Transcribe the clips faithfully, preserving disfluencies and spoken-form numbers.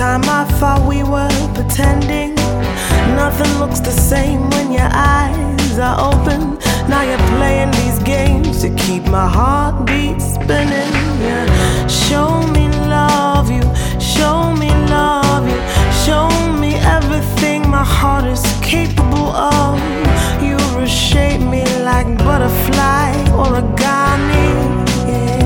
time I thought we were pretending. Nothing looks the same when your eyes are open. Now you're playing these games to keep my heartbeat spinning. Yeah. Show me love you, show me love you, show me everything my heart is capable of. You reshape me like butterfly origami. Yeah.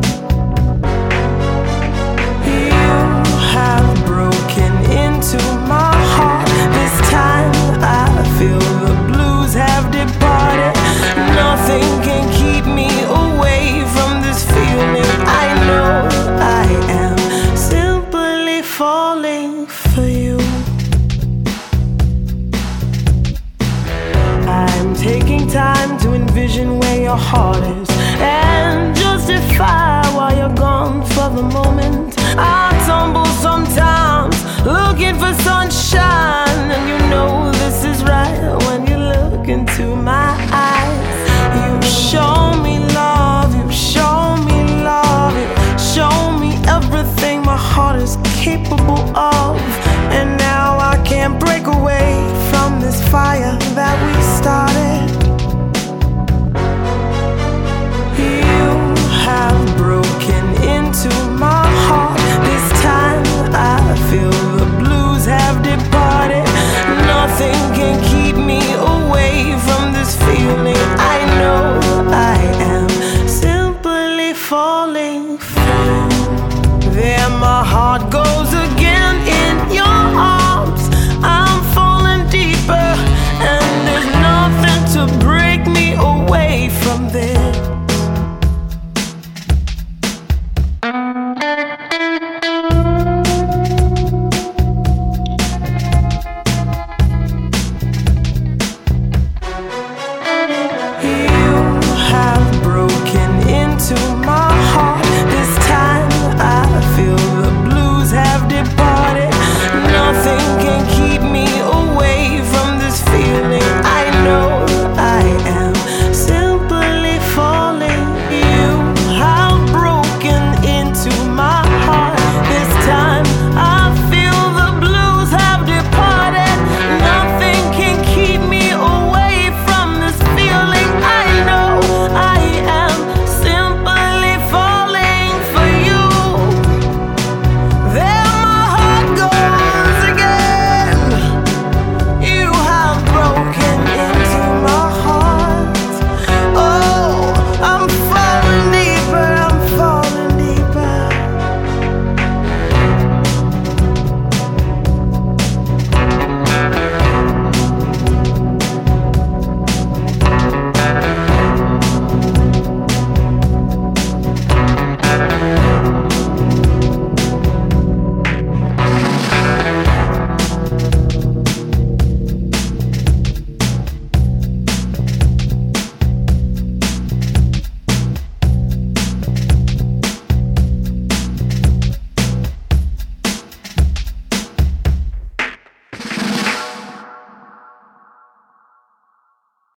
You have broken into my heart. This time I feel the blues have departed. Nothing can keep me away from this feeling. I know I am simply falling for you. I'm taking time to envision where your heart is and justify why you're gone for the moment. I tumble sometimes looking for sunshine, and you know